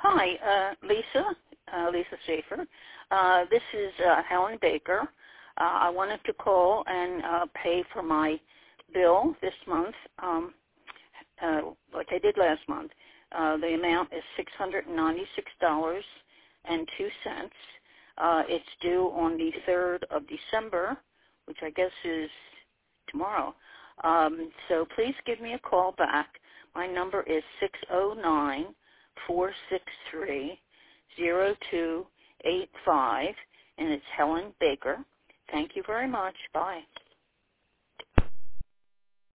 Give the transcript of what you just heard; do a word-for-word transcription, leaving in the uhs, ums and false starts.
Hi, uh, Lisa, uh, Lisa Schaefer. Uh, this is uh, Helen Baker. Uh, I wanted to call and uh, pay for my bill this month, um, uh, like I did last month. Uh, the amount is six hundred ninety-six dollars and two cents. Uh, it's due on the third of December, which I guess is tomorrow. Um, so please give me a call back. My number is six oh nine, four six three, zero two eight five, and it's Helen Baker. Thank you very much. Bye.